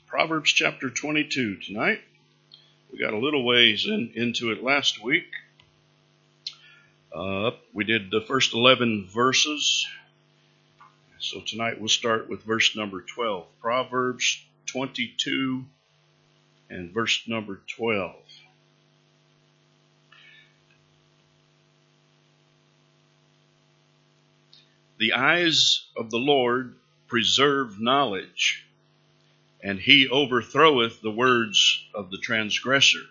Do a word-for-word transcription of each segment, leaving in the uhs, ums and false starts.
Proverbs chapter twenty-two tonight. We got a little ways in, into it last week. Uh, we did the first eleven verses. So tonight we'll start with verse number twelve. Proverbs twenty-two and verse number twelve. The eyes of the Lord preserve knowledge, and he overthroweth the words of the transgressor.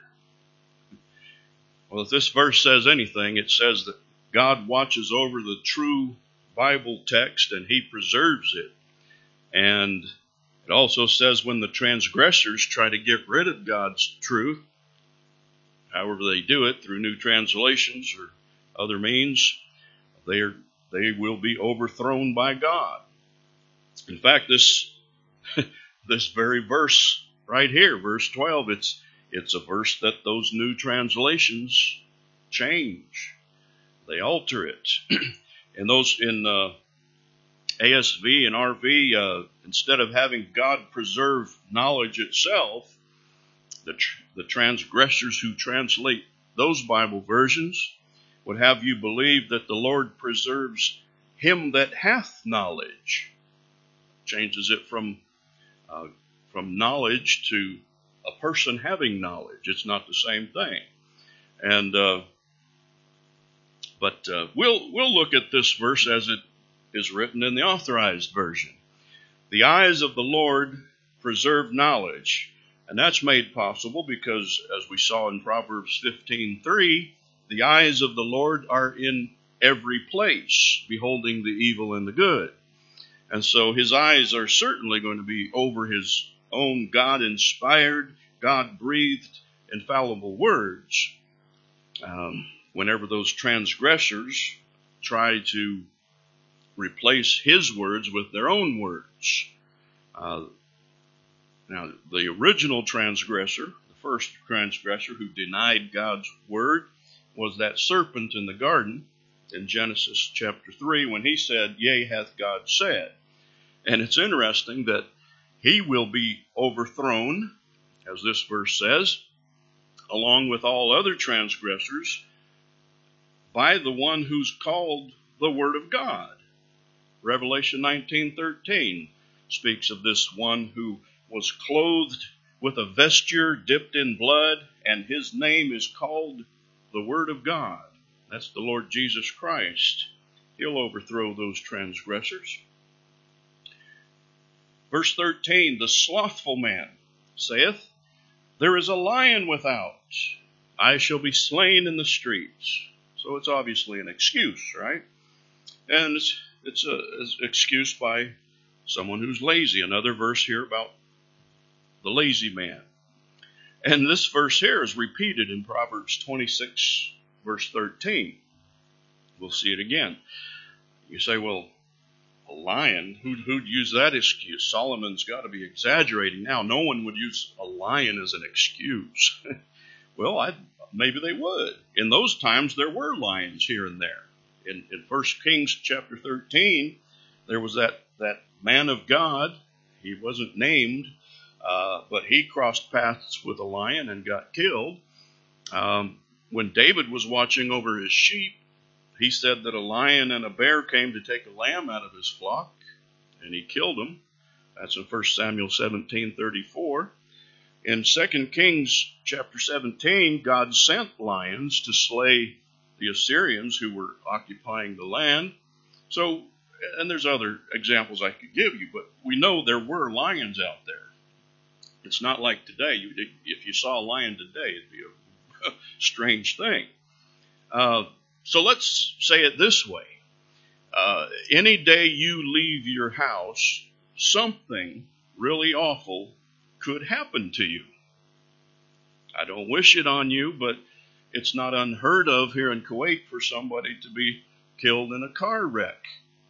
Well, if this verse says anything, it says that God watches over the true Bible text and he preserves it. And it also says when the transgressors try to get rid of God's truth, however they do it, through new translations or other means, they are, they will be overthrown by God. In fact, this this very verse right here, verse twelve, it's it's a verse that those new translations change. They alter it. In those in uh, A S V and R V, uh, instead of having God preserve knowledge itself, the tr- the transgressors who translate those Bible versions would have you believe that the Lord preserves him that hath knowledge. Changes it from uh, from knowledge to a person having knowledge. It's not the same thing. And uh, but uh, we'll we'll look at this verse as it is written in the Authorized Version. The eyes of the Lord preserve knowledge, and that's made possible because, as we saw in Proverbs fifteen three, the eyes of the Lord are in every place, beholding the evil and the good. And so his eyes are certainly going to be over his own God-inspired, God-breathed, infallible words. Um, whenever those transgressors try to replace his words with their own words. Uh, now, the original transgressor, the first transgressor who denied God's word, was that serpent in the garden in Genesis chapter three when he said, "Yea, hath God said." And it's interesting that he will be overthrown, as this verse says, along with all other transgressors, by the one who's called the Word of God. Revelation nineteen thirteen speaks of this one who was clothed with a vesture dipped in blood, and his name is called the Word of God. That's the Lord Jesus Christ. He'll overthrow those transgressors. Verse thirteen, the slothful man saith, there is a lion without. I shall be slain in the streets. So it's obviously an excuse, right? And it's, it's an excuse by someone who's lazy. Another verse here about the lazy man. And this verse here is repeated in Proverbs twenty-six, verse thirteen. We'll see it again. You say, well, a lion? Who'd, who'd use that excuse? Solomon's got to be exaggerating now. No one would use a lion as an excuse. Well, I, maybe they would. In those times, there were lions here and there. In, in First Kings chapter thirteen, there was that, that man of God. He wasn't named, uh, but he crossed paths with a lion and got killed. Um, when David was watching over his sheep, he said that a lion and a bear came to take a lamb out of his flock, and he killed them. That's in First Samuel seventeen thirty-four. In Second Kings chapter seventeen, God sent lions to slay the Assyrians who were occupying the land. So, and there's other examples I could give you, but we know there were lions out there. It's not like today. You, if you saw a lion today, it'd be a strange thing. Uh, So let's say it this way. Uh, any day you leave your house, something really awful could happen to you. I don't wish it on you, but it's not unheard of here in Kuwait for somebody to be killed in a car wreck.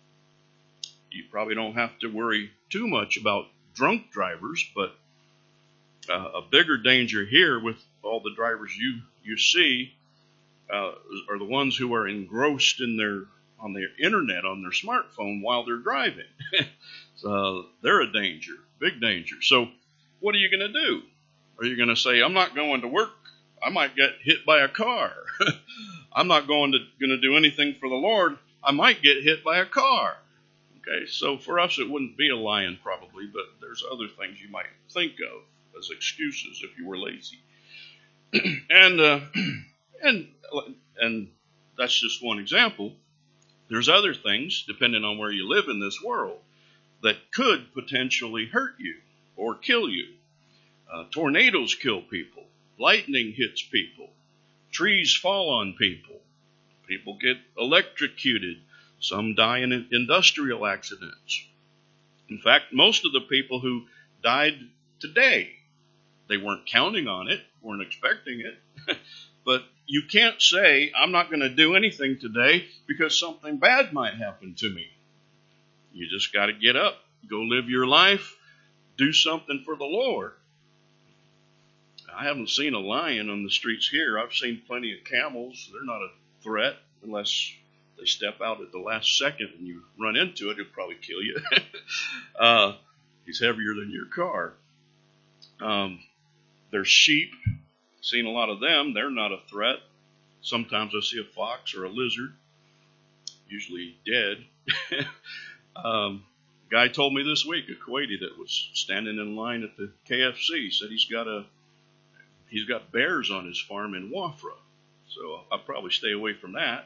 You probably don't have to worry too much about drunk drivers, but uh, a bigger danger here with all the drivers you, you see Uh, are the ones who are engrossed in their on their internet, on their smartphone while they're driving. So they're a danger, big danger. So what are you going to do? Are you going to say, I'm not going to work? I might get hit by a car. I'm not going to going to do anything for the Lord. I might get hit by a car. Okay, so for us it wouldn't be a lion probably, but there's other things you might think of as excuses if you were lazy. and uh, and and that's just one example. There's other things, depending on where you live in this world, that could potentially hurt you or kill you. Uh, tornadoes kill people. Lightning hits people. Trees fall on people. People get electrocuted. Some die in industrial accidents. In fact, most of the people who died today, they weren't counting on it, weren't expecting it. But you can't say, I'm not going to do anything today because something bad might happen to me. You just got to get up, go live your life, do something for the Lord. I haven't seen a lion on the streets here. I've seen plenty of camels. They're not a threat unless they step out at the last second and you run into it. It'll probably kill you. uh, he's heavier than your car. Um, there's sheep. Seen a lot of them. They're not a threat. Sometimes I see a fox or a lizard, usually dead. um, guy told me this week, a Kuwaiti that was standing in line at the K F C, said he's got a he's got bears on his farm in Wafra. So I'll probably stay away from that.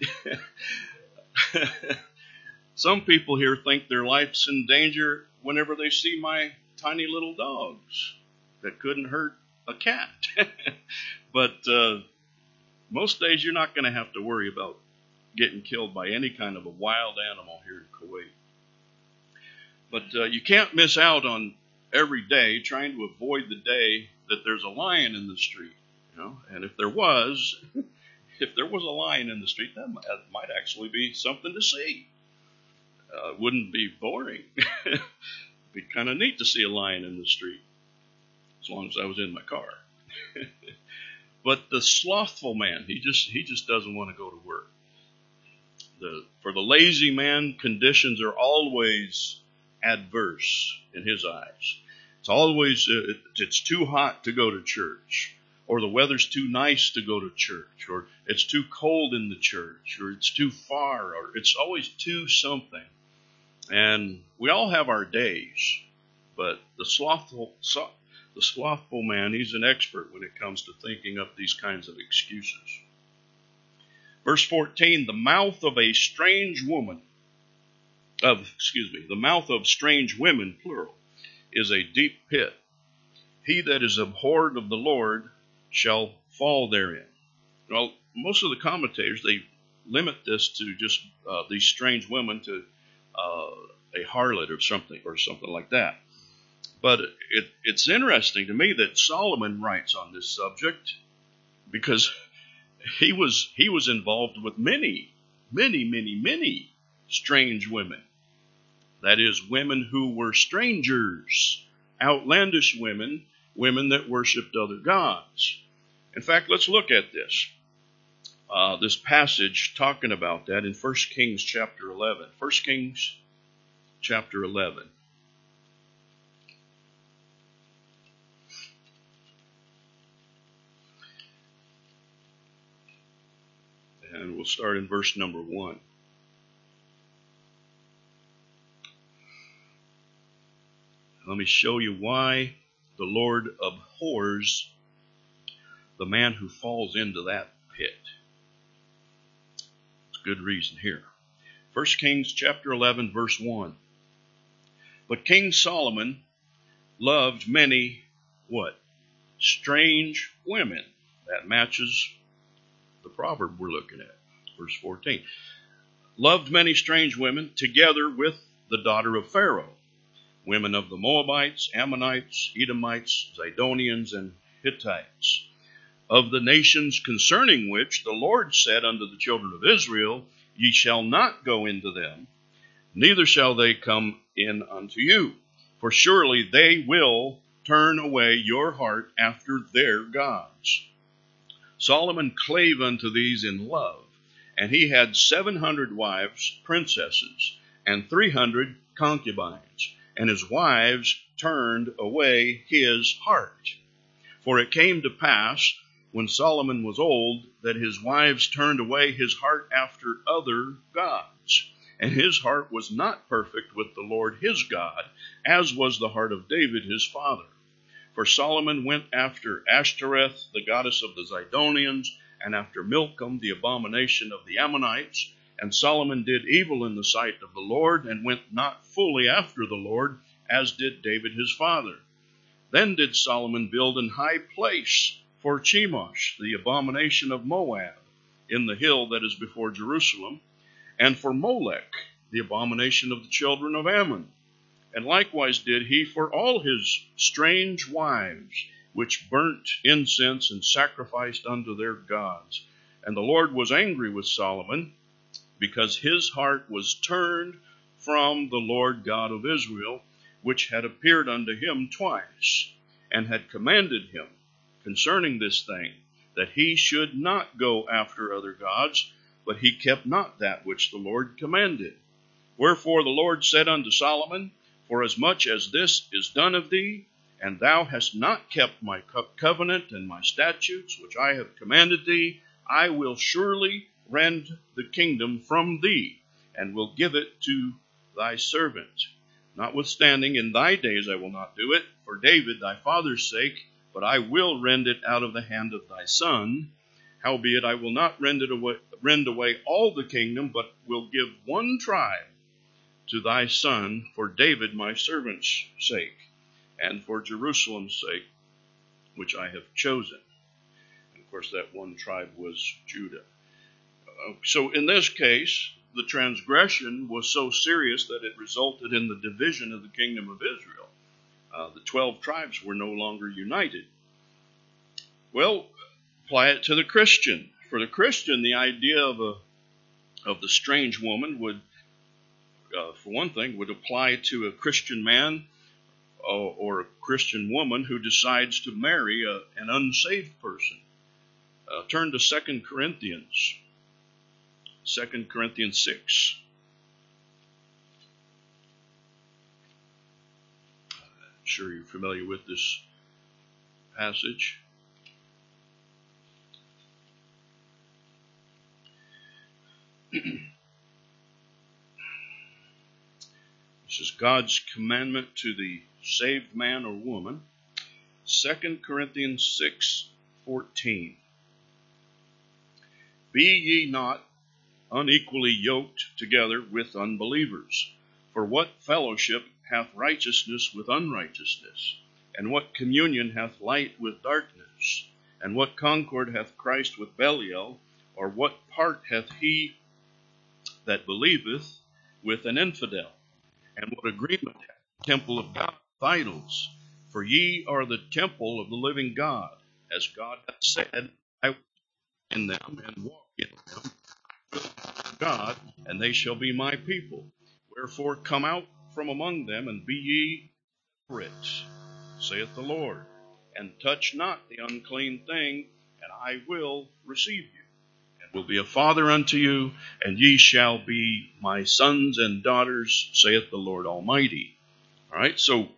Some people here think their life's in danger whenever they see my tiny little dogs that couldn't hurt a cat. But uh, most days you're not going to have to worry about getting killed by any kind of a wild animal here in Kuwait. But uh, you can't miss out on every day trying to avoid the day that there's a lion in the street. You know, and if there was, if there was a lion in the street, that might, that might actually be something to see. Uh, it wouldn't be boring. It'd be kind of neat to see a lion in the street, as long as I was in my car. But the slothful man, he just he just doesn't want to go to work. The for the lazy man, conditions are always adverse in his eyes. It's always uh, it, it's too hot to go to church, or the weather's too nice to go to church, or it's too cold in the church, or it's too far, or it's always too something. And we all have our days, but the slothful so, the slothful man, he's an expert when it comes to thinking up these kinds of excuses. Verse fourteen, the mouth of a strange woman, of excuse me, the mouth of strange women, plural, is a deep pit. He that is abhorred of the Lord shall fall therein. Well, most of the commentators, they limit this to just uh, these strange women to uh, a harlot or something or something like that. But it, it's interesting to me that Solomon writes on this subject because he was he was involved with many, many, many, many strange women. That is, women who were strangers, outlandish women, women that worshipped other gods. In fact, let's look at this. Uh, this passage talking about that in First Kings chapter eleven. First Kings chapter eleven. And we'll start in verse number one. Let me show you why the Lord abhors the man who falls into that pit. It's a good reason here. First Kings chapter eleven, verse one. But King Solomon loved many, what? Strange women. That matches the proverb we're looking at. Verse fourteen. Loved many strange women together with the daughter of Pharaoh, women of the Moabites, Ammonites, Edomites, Zidonians, and Hittites, of the nations concerning which the Lord said unto the children of Israel, Ye shall not go into them, neither shall they come in unto you, for surely they will turn away your heart after their gods. Solomon clave unto these in love, and he had seven hundred wives, princesses, and three hundred concubines, and his wives turned away his heart. For it came to pass, when Solomon was old, that his wives turned away his heart after other gods. And his heart was not perfect with the Lord his God, as was the heart of David his father. For Solomon went after Ashtoreth, the goddess of the Zidonians, and after Milcom, the abomination of the Ammonites. And Solomon did evil in the sight of the Lord, and went not fully after the Lord, as did David his father. Then did Solomon build an high place for Chemosh, the abomination of Moab, in the hill that is before Jerusalem, and for Molech, the abomination of the children of Ammon. And likewise did he for all his strange wives, which burnt incense and sacrificed unto their gods. And the Lord was angry with Solomon, because his heart was turned from the Lord God of Israel, which had appeared unto him twice, and had commanded him concerning this thing, that he should not go after other gods, but he kept not that which the Lord commanded. Wherefore the Lord said unto Solomon, Forasmuch as this is done of thee, and thou hast not kept my co- covenant and my statutes, which I have commanded thee, I will surely rend the kingdom from thee, and will give it to thy servant. Notwithstanding, in thy days I will not do it, for David thy father's sake, but I will rend it out of the hand of thy son. Howbeit I will not rend it away, rend away all the kingdom, but will give one tribe to thy son for David my servant's sake, and for Jerusalem's sake, which I have chosen. And of course, that one tribe was Judah. Uh, so in this case, the transgression was so serious that it resulted in the division of the kingdom of Israel. Uh, the twelve tribes were no longer united. Well, apply it to the Christian. For the Christian, the idea of a of the strange woman would, uh, for one thing, would apply to a Christian man uh, or a Christian woman who decides to marry a, an unsaved person. Uh, turn to Second Corinthians. Second Corinthians six. I'm sure you're familiar with this passage. This is God's commandment to the saved man or woman. Second Corinthians six fourteen. Be ye not unequally yoked together with unbelievers. For what fellowship hath righteousness with unrighteousness? And what communion hath light with darkness? And what concord hath Christ with Belial? Or what part hath he that believeth with an infidel? And what agreement hath the temple of God with idols? For ye are the temple of the living God, as God hath said, I will in them and walk in them, God, and they shall be my people. Wherefore come out from among them, and be ye separate, saith the Lord, and touch not the unclean thing, and I will receive you, and will be a father unto you, and ye shall be my sons and daughters, saith the Lord Almighty. All right, so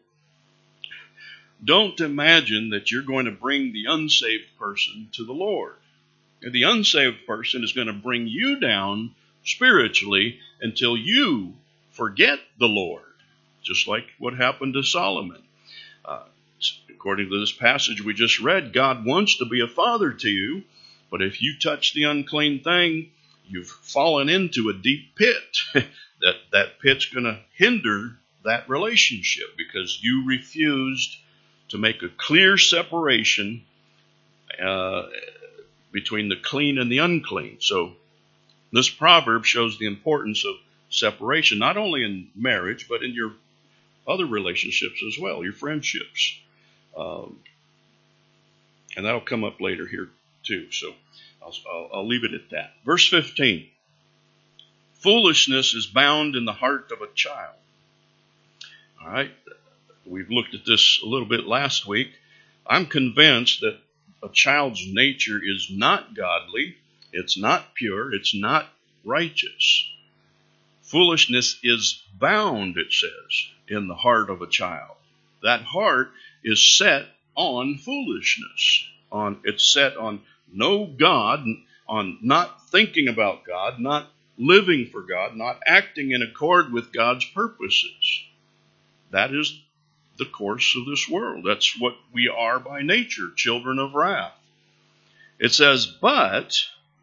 don't imagine that you're going to bring the unsaved person to the Lord. The unsaved person is going to bring you down spiritually until you forget the Lord, just like what happened to Solomon. Uh, according to this passage we just read, God wants to be a father to you, but if you touch the unclean thing, you've fallen into a deep pit. that that pit's going to hinder that relationship because you refused to make a clear separation uh, between the clean and the unclean. So this proverb shows the importance of separation, not only in marriage, but in your other relationships as well, your friendships. Um, and that'll come up later here too. So I'll, I'll, I'll leave it at that. Verse fifteen. Foolishness is bound in the heart of a child. All right. We've looked at this a little bit last week. I'm convinced that a child's nature is not godly. It's not pure. It's not righteous. Foolishness is bound, it says, in the heart of a child. That heart is set on foolishness. On it's set on no God, on not thinking about God, not living for God, not acting in accord with God's purposes. That is the course of this world. That's what we are by nature, children of wrath. It says, but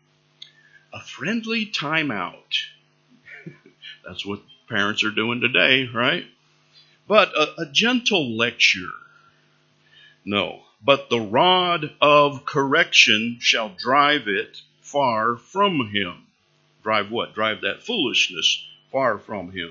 a friendly timeout. That's what parents are doing today, right? But a, a gentle lecture. No, but the rod of correction shall drive it far from him. Drive what? Drive that foolishness far from him.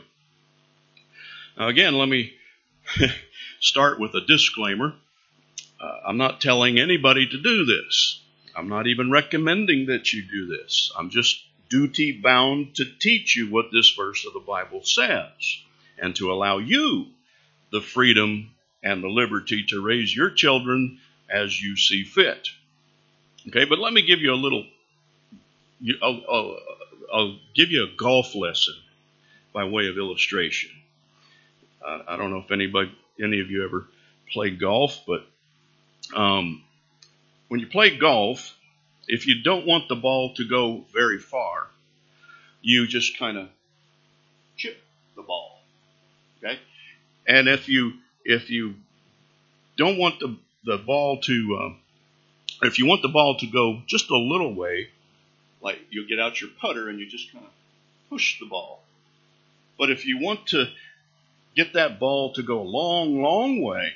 Now again, let me start with a disclaimer. Uh, I'm not telling anybody to do this. I'm not even recommending that you do this. I'm just duty bound to teach you what this verse of the Bible says and to allow you the freedom and the liberty to raise your children as you see fit. Okay, but let me give you a little, I'll, I'll, I'll give you a golf lesson by way of illustration. Uh, I don't know if anybody, any of you ever played golf, but um, when you play golf, if you don't want the ball to go very far, you just kind of chip the ball. Okay, and if you if you don't want the the ball to, uh, if you want the ball to go just a little way, like you'll get out your putter and you just kind of push the ball. But if you want to get that ball to go a long, long way,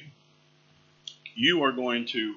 you are going to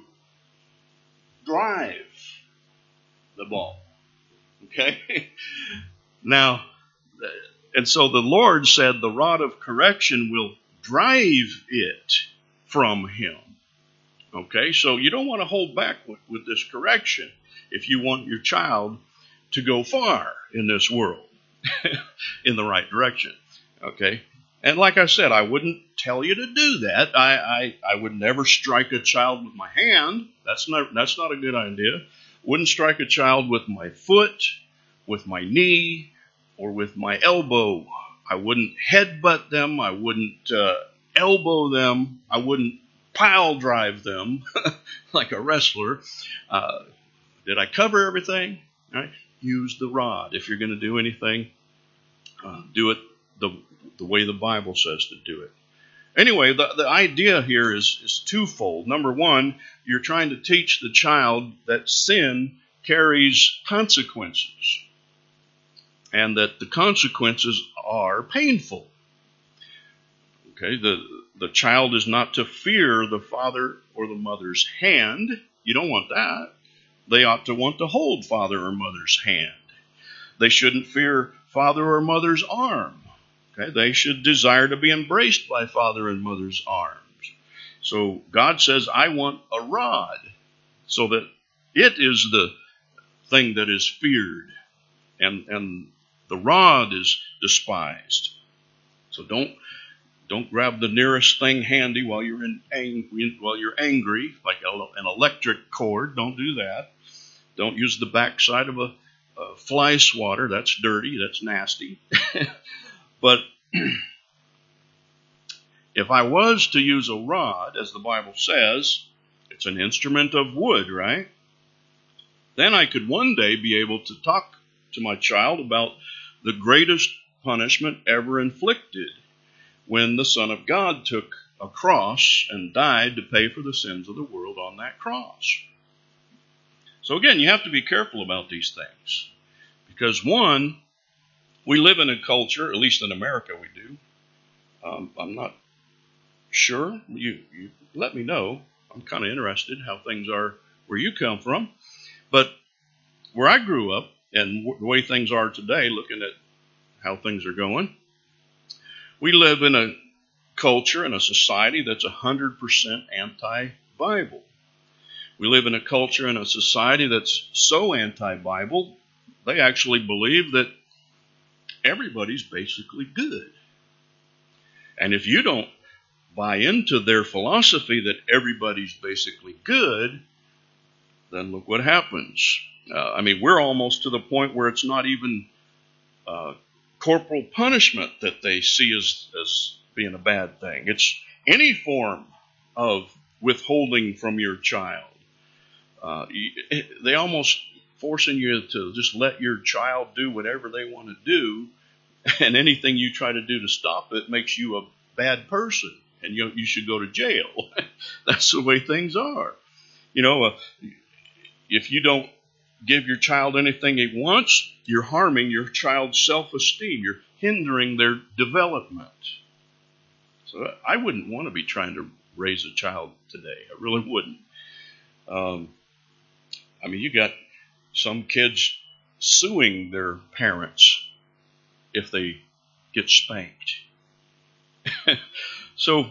drive the ball. Okay? Now, and so the Lord said the rod of correction will drive it from him. Okay? So you don't want to hold back with, with this correction if you want your child to go far in this world in the right direction. Okay? And like I said, I wouldn't tell you to do that. I, I, I would never strike a child with my hand. That's not that's not a good idea. Wouldn't strike a child with my foot, with my knee, or with my elbow. I wouldn't headbutt them. I wouldn't uh, elbow them. I wouldn't pile drive them like a wrestler. Uh, did I cover everything? All right. Use the rod. If you're going to do anything, uh, do it the the way the Bible says to do it. Anyway, the, the idea here is, is twofold. Number one, you're trying to teach the child that sin carries consequences and that the consequences are painful. Okay, the, the child is not to fear the father or the mother's hand. You don't want that. They ought to want to hold father or mother's hand. They shouldn't fear father or mother's arm. Okay, they should desire to be embraced by father and mother's arms. So God says, I want a rod, so that it is the thing that is feared, and, and the rod is despised. So don't don't grab the nearest thing handy while you're in ang- while you're angry, like an electric cord. Don't do that. Don't use the backside of a, a fly swatter. That's dirty. That's nasty. But if I was to use a rod, as the Bible says, it's an instrument of wood, right? Then I could one day be able to talk to my child about the greatest punishment ever inflicted, when the Son of God took a cross and died to pay for the sins of the world on that cross. So again, you have to be careful about these things. Because one, we live in a culture, at least in America we do. Um, I'm not sure. You, you let me know. I'm kind of interested how things are where you come from. But where I grew up and w- the way things are today, looking at how things are going, we live in a culture and a society that's one hundred percent anti-Bible. We live in a culture and a society that's so anti-Bible, they actually believe that everybody's basically good. And if you don't buy into their philosophy that everybody's basically good, then look what happens. Uh, I mean, we're almost to the point where it's not even uh, corporal punishment that they see as, as being a bad thing. It's any form of withholding from your child. Uh, they almost forcing you to just let your child do whatever they want to do, and anything you try to do to stop it makes you a bad person, and you you should go to jail. That's the way things are. You know, uh, if you don't give your child anything he wants, you're harming your child's self-esteem. You're hindering their development. So I wouldn't want to be trying to raise a child today. I really wouldn't. Um, I mean, you got some kids suing their parents if they get spanked. So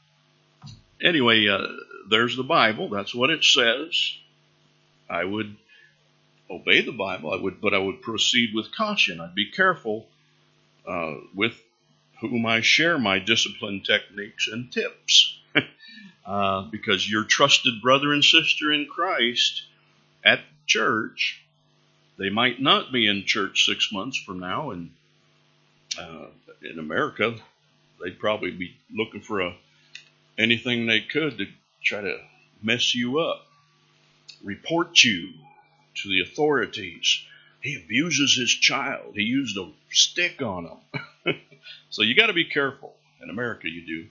anyway, uh, there's the Bible. That's what it says. I would obey the Bible. I would, but I would proceed with caution. I'd be careful uh, with whom I share my discipline techniques and tips, uh, because your trusted brother and sister in Christ at church, they might not be in church six months from now, and uh, in America, they'd probably be looking for a anything they could to try to mess you up, report you to the authorities. He abuses his child. He used a stick on him. So you got to be careful. In America, you do.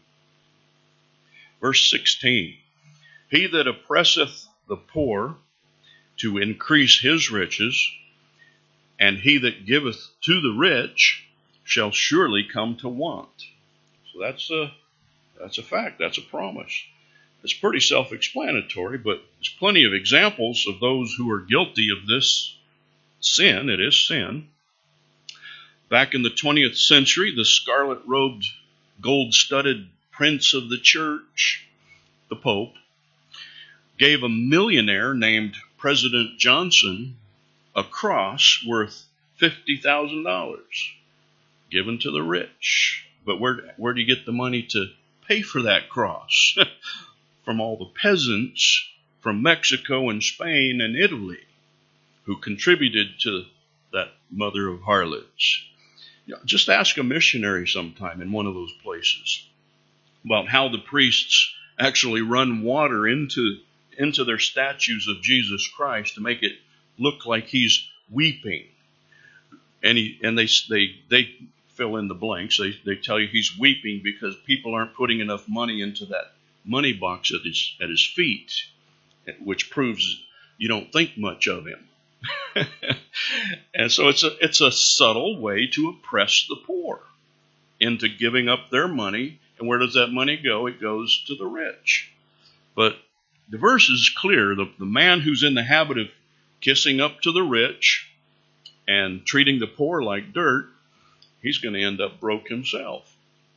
Verse sixteen, he that oppresseth the poor to increase his riches, and he that giveth to the rich shall surely come to want. So that's a, that's a fact. That's a promise. It's pretty self-explanatory, but there's plenty of examples of those who are guilty of this sin. It is sin. Back in the twentieth century, the scarlet-robed, gold-studded prince of the church, the Pope, gave a millionaire named President Johnson a cross worth fifty thousand dollars given to the rich. But where, where do you get the money to pay for that cross? From all the peasants from Mexico and Spain and Italy who contributed to that mother of harlots. You know, just ask a missionary sometime in one of those places about how the priests actually run water into, into their statues of Jesus Christ to make it look like he's weeping. And, he, and they, they, they fill in the blanks. They, they tell you he's weeping because people aren't putting enough money into that money box at his at his feet, which proves you don't think much of him. And so it's a it's a subtle way to oppress the poor into giving up their money. And where does that money go? It goes to the rich. But the verse is clear. The, the man who's in the habit of kissing up to the rich and treating the poor like dirt, he's going to end up broke himself.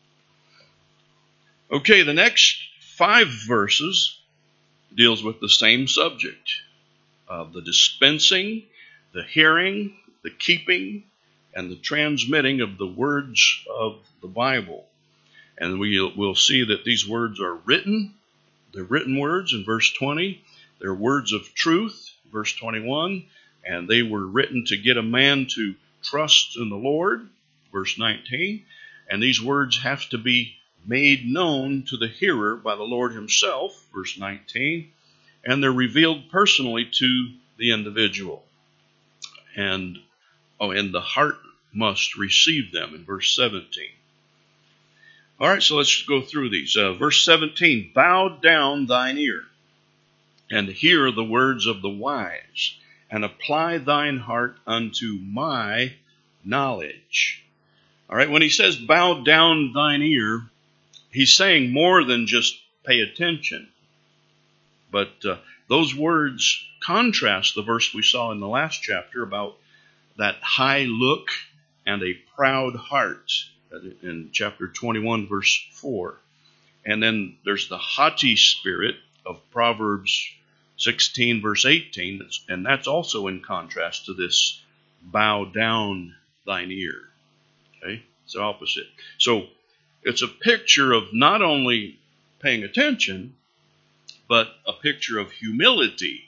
Okay, the next five verses deals with the same subject of the dispensing, the hearing, the keeping, and the transmitting of the words of the Bible. And we will see that these words are written. They're written words in verse twenty. They're words of truth, verse twenty-one. And they were written to get a man to trust in the Lord, verse nineteen. And these words have to be made known to the hearer by the Lord himself, verse nineteen, and they're revealed personally to the individual. And oh, and the heart must receive them in verse seventeen. All right, so let's go through these. Uh, verse seventeen, bow down thine ear, and hear the words of the wise, and apply thine heart unto my knowledge. All right, when he says bow down thine ear, he's saying more than just pay attention. But uh, those words contrast the verse we saw in the last chapter about that high look and a proud heart in chapter twenty-one, verse four. And then there's the haughty spirit of Proverbs sixteen, verse eighteen, and that's also in contrast to this bow down thine ear. Okay, it's the opposite. So it's a picture of not only paying attention, but a picture of humility.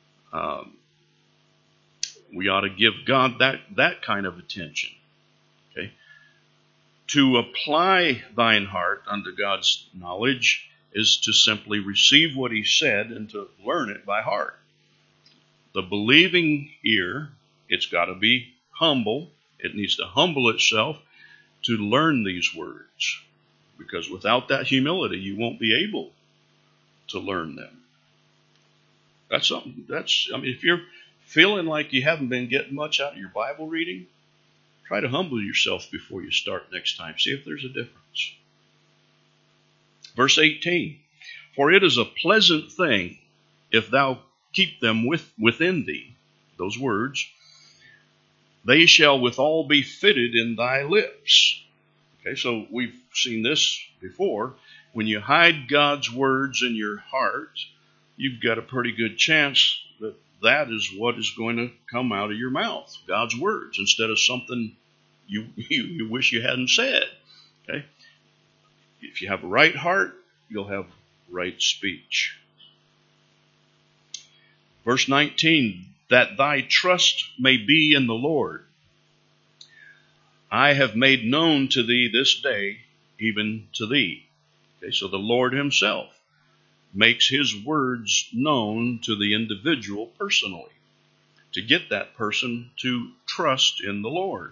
Um, we ought to give God that, that kind of attention. To apply thine heart unto God's knowledge is to simply receive what he said and to learn it by heart. The believing ear, it's got to be humble. It needs to humble itself to learn these words. Because without that humility, you won't be able to learn them. That's something, that's, I mean, if you're feeling like you haven't been getting much out of your Bible reading, try to humble yourself before you start next time. See if there's a difference. Verse eighteen, for it is a pleasant thing if thou keep them with, within thee, those words, they shall withal be fitted in thy lips. Okay, so we've seen this before. When you hide God's words in your heart, you've got a pretty good chance that that is what is going to come out of your mouth, God's words, instead of something you, you, you wish you hadn't said. Okay? If you have a right heart, you'll have right speech. Verse nineteen, that thy trust may be in the Lord. I have made known to thee this day, even to thee. Okay, so the Lord himself makes his words known to the individual personally, to get that person to trust in the Lord.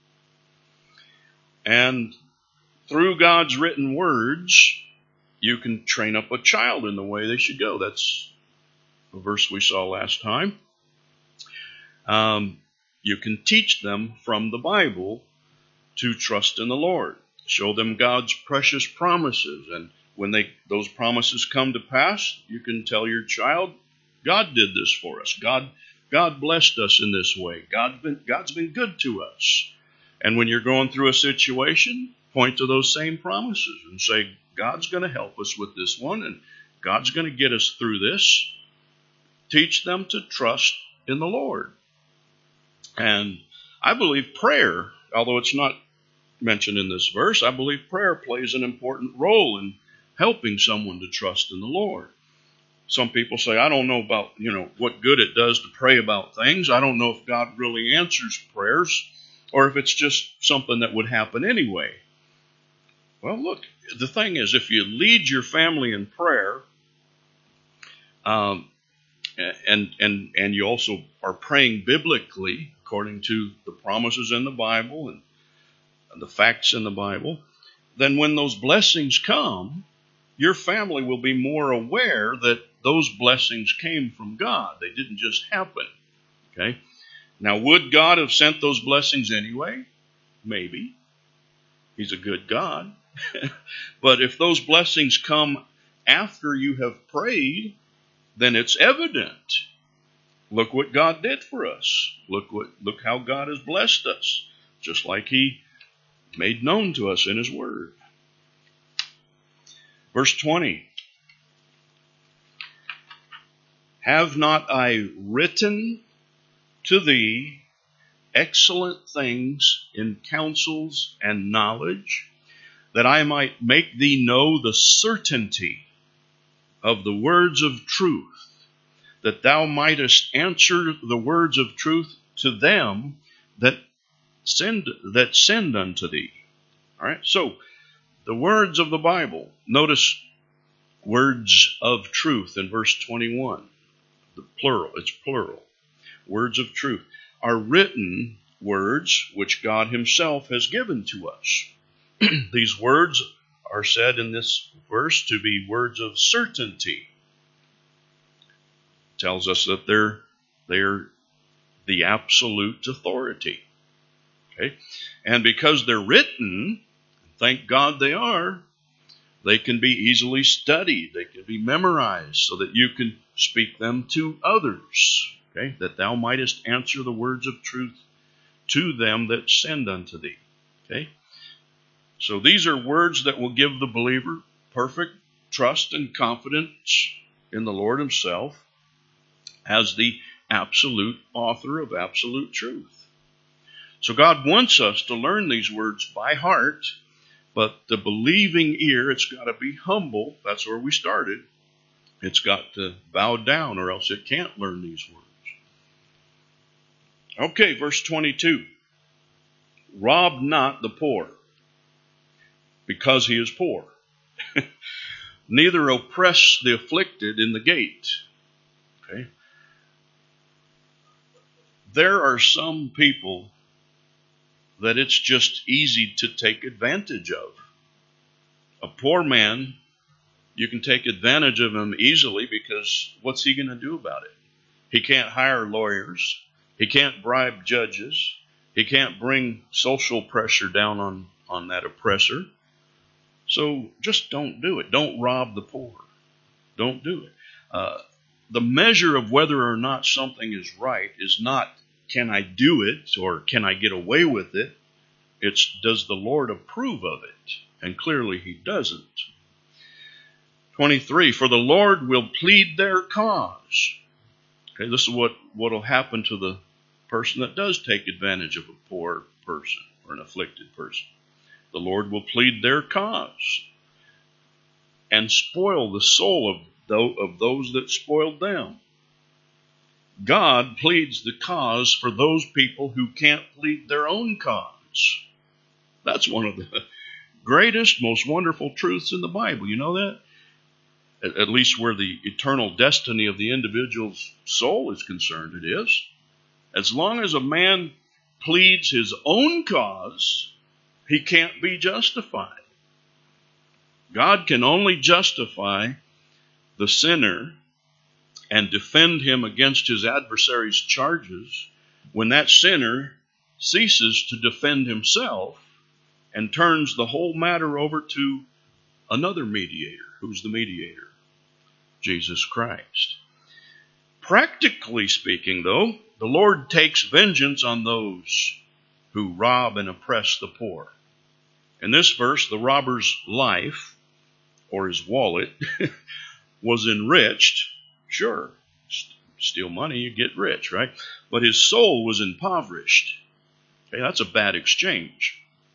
And through God's written words, you can train up a child in the way they should go. That's a verse we saw last time. Um, you can teach them from the Bible to trust in the Lord. Show them God's precious promises. And when they those promises come to pass, you can tell your child, God did this for us. God, God blessed us in this way. God's been, God's been good to us. And when you're going through a situation, point to those same promises and say, God's going to help us with this one, and God's going to get us through this. Teach them to trust in the Lord. And I believe prayer, although it's not mentioned in this verse, I believe prayer plays an important role in helping someone to trust in the Lord. Some people say, I don't know about, you know, what good it does to pray about things. I don't know if God really answers prayers or if it's just something that would happen anyway. Well, look, the thing is, if you lead your family in prayer, um, and and and you also are praying biblically according to the promises in the Bible and the facts in the Bible, then when those blessings come, your family will be more aware that those blessings came from God. They didn't just happen. Okay? Now, would God have sent those blessings anyway? Maybe. He's a good God. But if those blessings come after you have prayed, then it's evident. Look what God did for us. Look what look how God has blessed us, just like he made known to us in his word. Verse twenty. Have not I written to thee excellent things in counsels and knowledge, that I might make thee know the certainty of the words of truth, that thou mightest answer the words of truth to them that send that send unto thee. All right, so the words of the Bible. Notice words of truth in verse twenty-one. The plural, it's plural. Words of truth are written words which God himself has given to us. These words are said in this verse to be words of certainty. It tells us that they're they're the absolute authority. Okay? And because they're written, thank God they are, they can be easily studied. They can be memorized so that you can speak them to others. Okay? That thou mightest answer the words of truth to them that send unto thee. Okay? So these are words that will give the believer perfect trust and confidence in the Lord himself as the absolute author of absolute truth. So God wants us to learn these words by heart, but the believing ear, it's got to be humble. That's where we started. It's got to bow down or else it can't learn these words. Okay, verse twenty-two. Rob not the poor. because he is poor. Neither oppress the afflicted in the gate. Okay. There are some people that it's just easy to take advantage of. A poor man, you can take advantage of him easily because what's he going to do about it? He can't hire lawyers. He can't bribe judges. He can't bring social pressure down on, on that oppressor. So just don't do it. Don't rob the poor. Don't do it. Uh, the measure of whether or not something is right is not, can I do it or can I get away with it? It's, does the Lord approve of it? And clearly he doesn't. twenty-three, for the Lord will plead their cause. Okay, this is what will happen to the person that does take advantage of a poor person or an afflicted person. The Lord will plead their cause and spoil the soul of those that spoiled them. God pleads the cause for those people who can't plead their own cause. That's one of the greatest, most wonderful truths in the Bible. You know that? At, at least where the eternal destiny of the individual's soul is concerned, it is. As long as a man pleads his own cause, he can't be justified. God can only justify the sinner and defend him against his adversary's charges when that sinner ceases to defend himself and turns the whole matter over to another mediator. Who's the mediator? Jesus Christ. Practically speaking, though, the Lord takes vengeance on those who rob and oppress the poor. In this verse, the robber's life, or his wallet, was enriched. Sure, steal money, you get rich, right? But his soul was impoverished. Okay, that's a bad exchange.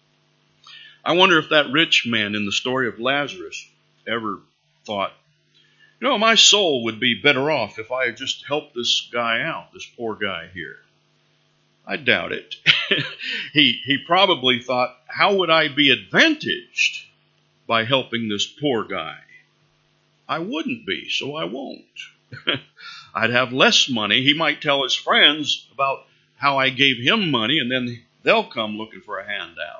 I wonder if that rich man in the story of Lazarus ever thought, you know, my soul would be better off if I had just helped this guy out, this poor guy here. I doubt it. he, he probably thought, how would I be advantaged by helping this poor guy? I wouldn't be, so I won't. I'd have less money. He might tell his friends about how I gave him money, and then they'll come looking for a handout.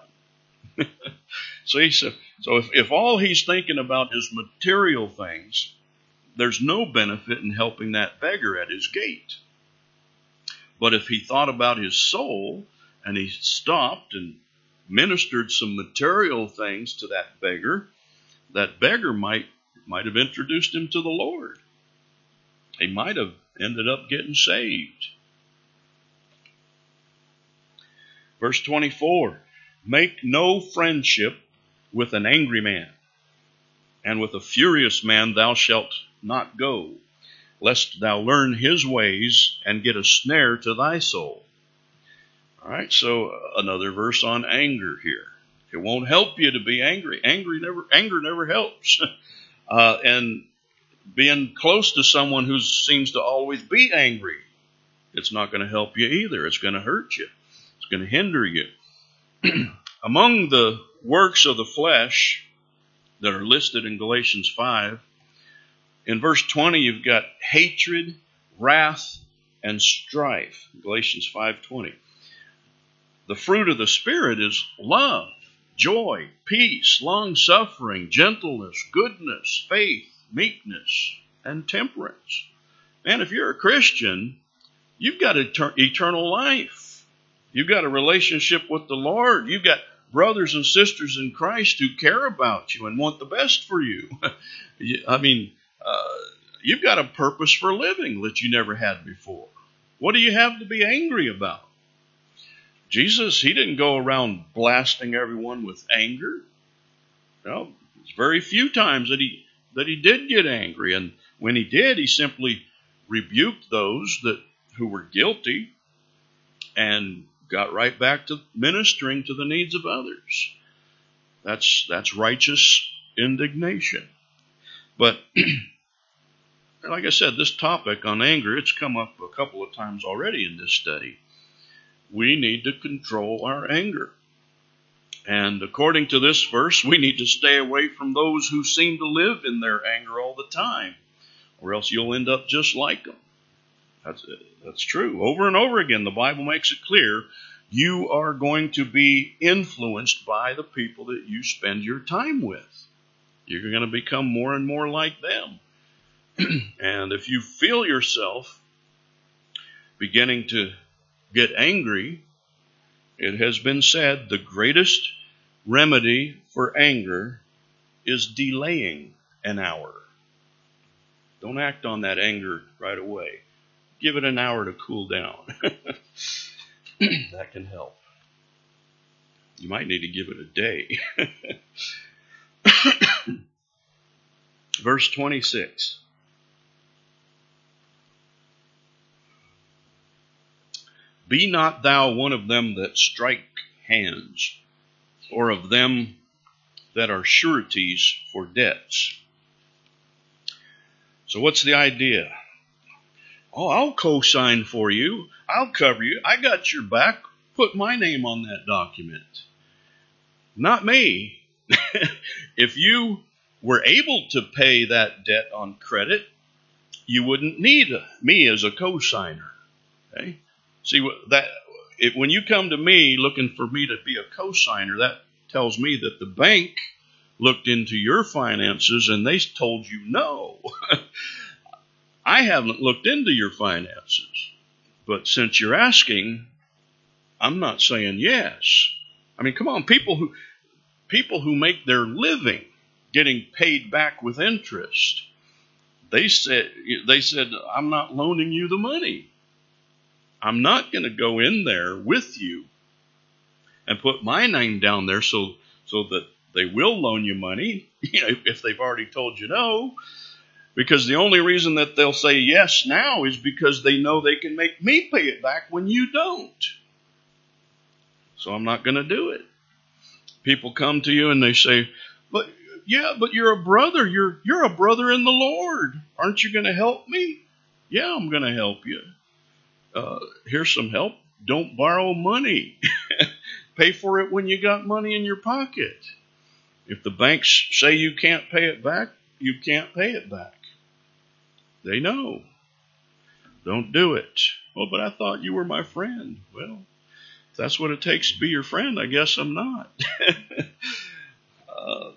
See, so, so if, if all he's thinking about is material things, there's no benefit in helping that beggar at his gate. But if he thought about his soul and he stopped and ministered some material things to that beggar, that beggar might might have introduced him to the Lord. He might have ended up getting saved. Verse twenty-four, make no friendship with an angry man, and with a furious man thou shalt not go, lest thou learn his ways and get a snare to thy soul. All right, so another verse on anger here. It won't help you to be angry. Angry never, anger never helps. uh, and being close to someone who seems to always be angry, it's not going to help you either. It's going to hurt you. It's going to hinder you. Among the works of the flesh that are listed in Galatians five, in verse twenty, you've got hatred, wrath, and strife. Galatians five twenty. The fruit of the Spirit is love, joy, peace, long-suffering, gentleness, goodness, faith, meekness, and temperance. Man, if you're a Christian, you've got etern- eternal life. You've got a relationship with the Lord. You've got brothers and sisters in Christ who care about you and want the best for you. I mean, uh, you've got a purpose for living that you never had before. What do you have to be angry about? Jesus, he didn't go around blasting everyone with anger. No, it's very few times that he that he did get angry, and when he did, he simply rebuked those that who were guilty and got right back to ministering to the needs of others. That's that's righteous indignation. But like I said, this topic on anger, it's come up a couple of times already in this study. We need to control our anger. And according to this verse, we need to stay away from those who seem to live in their anger all the time, or else you'll end up just like them. That's, that's true. Over and over again, the Bible makes it clear you are going to be influenced by the people that you spend your time with. You're going to become more and more like them. And if you feel yourself beginning to get angry, it has been said the greatest remedy for anger is delaying an hour. Don't act on that anger right away. Give it an hour to cool down. That can help. You might need to give it a day. Verse twenty-six. Be not thou one of them that strike hands, or of them that are sureties for debts. So what's the idea? Oh, I'll co-sign for you. I'll cover you. I got your back. Put my name on that document. Not me. If you were able to pay that debt on credit, you wouldn't need me as a co-signer. Okay? See, that if, when you come to me looking for me to be a co-signer, that tells me that the bank looked into your finances and they told you no. I haven't looked into your finances. But since you're asking, I'm not saying yes. I mean, come on, people who people who make their living getting paid back with interest, they said they said I'm not loaning you the money. I'm not going to go in there with you and put my name down there so so that they will loan you money, you know, if they've already told you no. Because the only reason that they'll say yes now is because they know they can make me pay it back when you don't. So I'm not going to do it. People come to you and they say, but yeah, but you're a brother. You're you're a brother in the Lord. Aren't you going to help me? Yeah, I'm going to help you. Uh, here's some help. Don't borrow money. Pay for it when you got money in your pocket. If the banks say you can't pay it back, you can't pay it back. They know. Don't do it. Well, but I thought you were my friend. Well, if that's what it takes to be your friend, I guess I'm not. uh,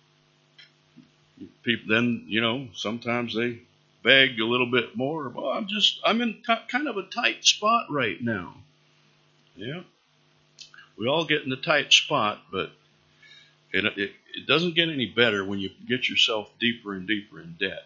people then, you know, sometimes they beg a little bit more. Well, I'm just, I'm in t- kind of a tight spot right now. Yeah. We all get in a tight spot, but it, it, it doesn't get any better when you get yourself deeper and deeper in debt.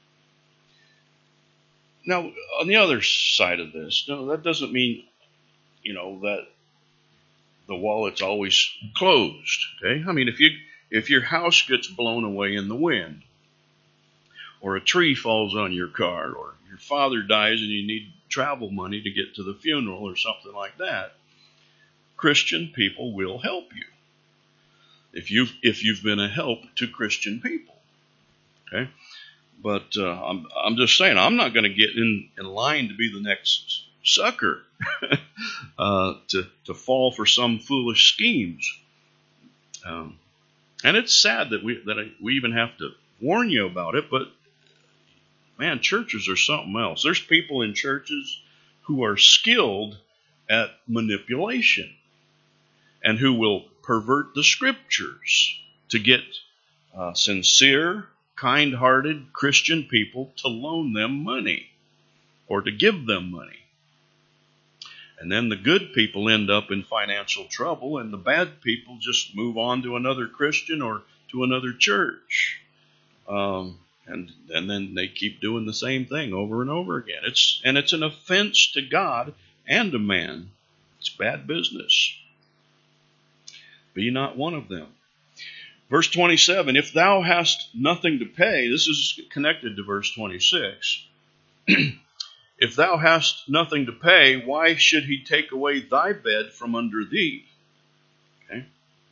Now, on the other side of this, no, that doesn't mean, you know, that the wallet's always closed. Okay, I mean, if you if your house gets blown away in the wind, or a tree falls on your car, or your father dies and you need travel money to get to the funeral, or something like that, Christian people will help you. If you've if you've been a help to Christian people, okay. But uh, I'm I'm just saying I'm not going to get in, in line to be the next sucker uh, to to fall for some foolish schemes. Um, and it's sad that we that I, we even have to warn you about it. But man, churches are something else. There's people in churches who are skilled at manipulation and who will pervert the scriptures to get uh, sincere, kind-hearted Christian people to loan them money or to give them money. And then the good people end up in financial trouble, and the bad people just move on to another Christian or to another church. Um, and, and then they keep doing the same thing over and over again. It's and it's an offense to God and to man. It's bad business. Be not one of them. Verse twenty-seven, if thou hast nothing to pay, this is connected to verse twenty-six. If thou hast nothing to pay, why should he take away thy bed from under thee? Okay.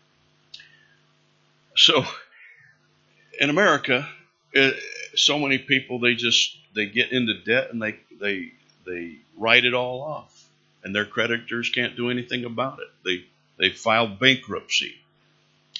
So, in America, it, so many people, they just, they get into debt and they, they, they write it all off. And their creditors can't do anything about it. They, they file bankruptcy.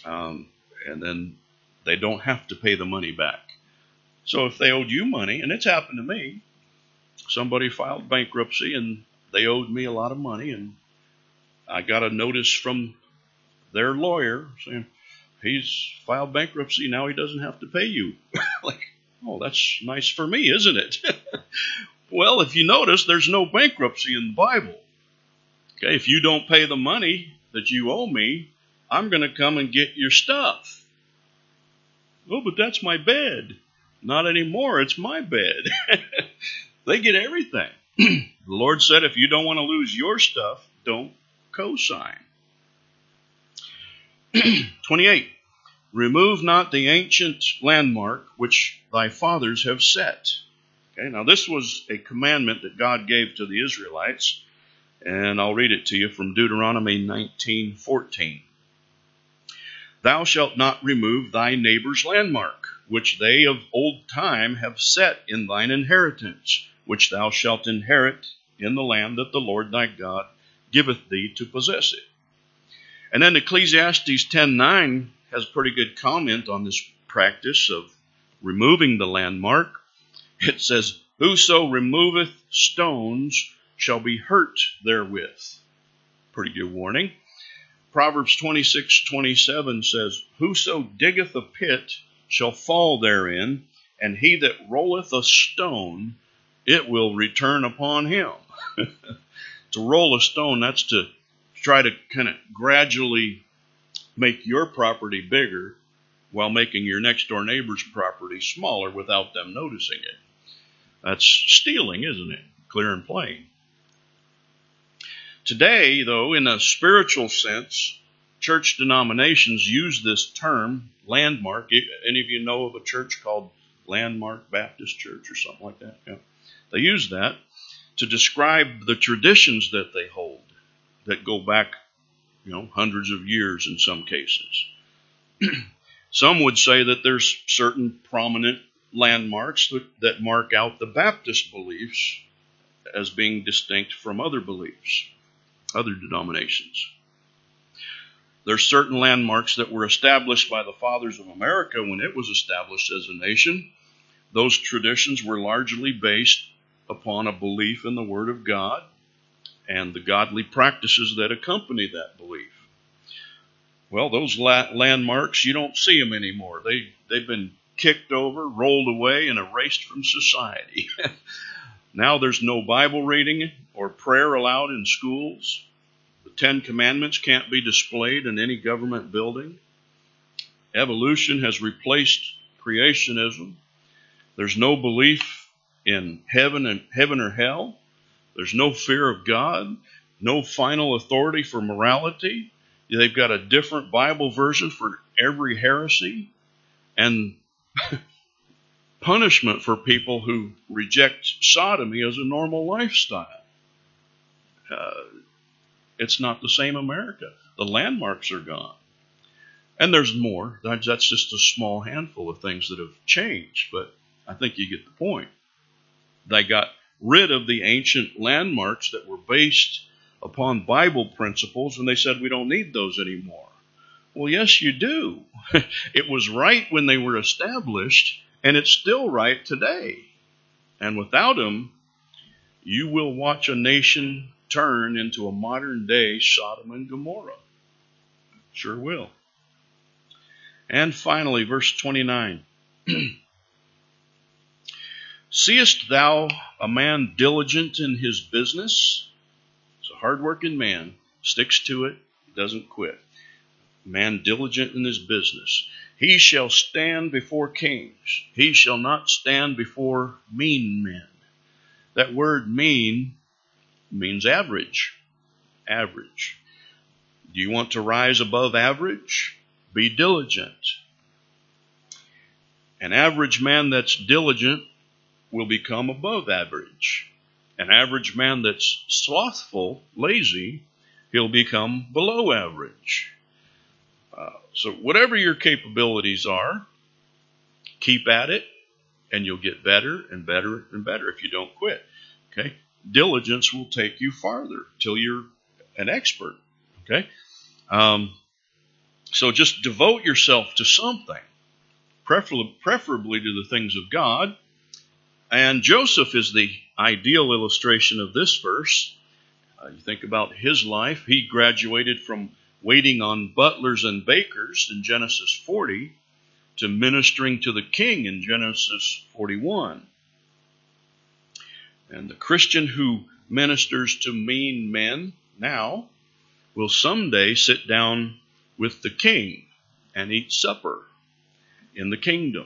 Um, and then they don't have to pay the money back. So if they owed you money, and it's happened to me, somebody filed bankruptcy and they owed me a lot of money, and I got a notice from their lawyer saying, he's filed bankruptcy, now he doesn't have to pay you. Like, oh, that's nice for me, isn't it? Well, if you notice, there's no bankruptcy in the Bible. Okay, if you don't pay the money that you owe me, I'm going to come and get your stuff. Oh, but that's my bed. Not anymore, it's my bed. They get everything. The Lord said, if you don't want to lose your stuff, don't co-sign. twenty-eight. Remove not the ancient landmark which thy fathers have set. Okay, now this was a commandment that God gave to the Israelites, and I'll read it to you from Deuteronomy nineteen fourteen. Thou shalt not remove thy neighbor's landmark, which they of old time have set in thine inheritance, which thou shalt inherit in the land that the Lord thy God giveth thee to possess it. And then Ecclesiastes ten nine has a pretty good comment on this practice of removing the landmark. It says, whoso removeth stones shall be hurt therewith. Pretty good warning. Proverbs twenty-six twenty-seven says, whoso diggeth a pit shall fall therein, and he that rolleth a stone, it will return upon him. To roll a stone, that's to try to kind of gradually make your property bigger while making your next door neighbor's property smaller without them noticing it. That's stealing, isn't it? Clear and plain. Today, though, in a spiritual sense, church denominations use this term, landmark. Any of you know of a church called Landmark Baptist Church or something like that? Yeah. They use that to describe the traditions that they hold that go back, you know, hundreds of years in some cases. Some would say that there's certain prominent landmarks that, that mark out the Baptist beliefs as being distinct from other beliefs, other denominations. There's certain landmarks that were established by the fathers of America when it was established as a nation. Those traditions were largely based upon a belief in the Word of God and the godly practices that accompany that belief. Well, those la- landmarks, you don't see them anymore. They, they've been kicked over, rolled away, and erased from society. Now there's no Bible reading or prayer allowed in schools. The Ten Commandments can't be displayed in any government building. Evolution has replaced creationism. There's no belief in heaven and heaven or hell. There's no fear of God, no final authority for morality. They've got a different Bible version for every heresy, and punishment for people who reject sodomy as a normal lifestyle. Uh, it's not the same America. The landmarks are gone. And there's more. That's just a small handful of things that have changed, but I think you get the point. They got rid of the ancient landmarks that were based upon Bible principles, and they said we don't need those anymore. Well, yes, you do. It was right when they were established, and it's still right today. And without them, you will watch a nation turn into a modern-day Sodom and Gomorrah. Sure will. And finally, verse twenty-nine. Seest thou a man diligent in his business? It's a hard-working man, sticks to it, doesn't quit. Man diligent in his business. He shall stand before kings. He shall not stand before mean men. That word mean means average. Average. Do you want to rise above average? Be diligent. An average man that's diligent will become above average. An average man that's slothful, lazy, he'll become below average. Uh, so whatever your capabilities are, keep at it, and you'll get better and better and better if you don't quit. Okay? Diligence will take you farther till you're an expert. Okay? Um, So just devote yourself to something, preferably, preferably to the things of God. And Joseph is the ideal illustration of this verse. Uh, you think about his life. He graduated from waiting on butlers and bakers in Genesis forty to ministering to the king in Genesis forty-one. And the Christian who ministers to mean men now will someday sit down with the king and eat supper in the kingdom.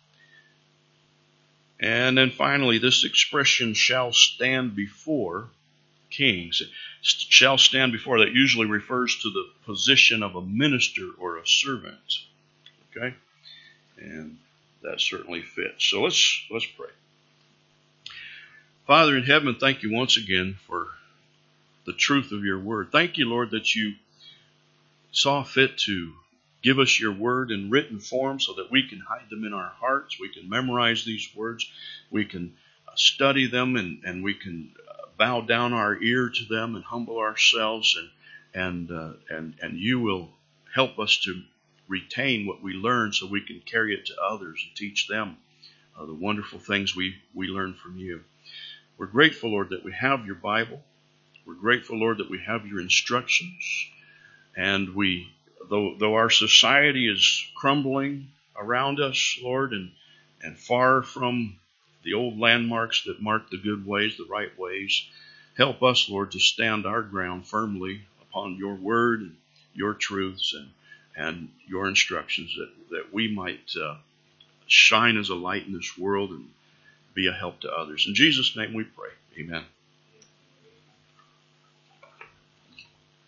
And then finally, this expression, shall stand before kings, shall stand before, that usually refers to the position of a minister or a servant. Okay? And that certainly fits. So let's let's pray. Father in heaven, thank you once again for the truth of your word. Thank you, Lord, that you saw fit to give us your word in written form so that we can hide them in our hearts. We can memorize these words. We can study them, and, and we can bow down our ear to them and humble ourselves, and and uh, and and you will help us to retain what we learn so we can carry it to others and teach them uh, the wonderful things we, we learn from you. We're grateful, Lord, that we have your Bible. We're grateful, Lord, that we have your instructions. And we, though though our society is crumbling around us, Lord, and, and far from the old landmarks that mark the good ways, the right ways, help us, Lord, to stand our ground firmly upon your word and your truths and, and your instructions, that, that we might uh, shine as a light in this world and be a help to others. In Jesus' name we pray. Amen.